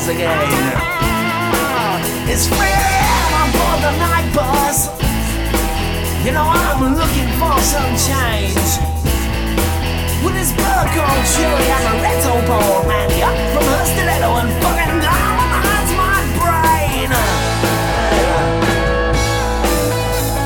once again. It's 3 a.m. on board the night bus. You know I'm looking for some change. With this Burko Cherry and a Red Bull, man.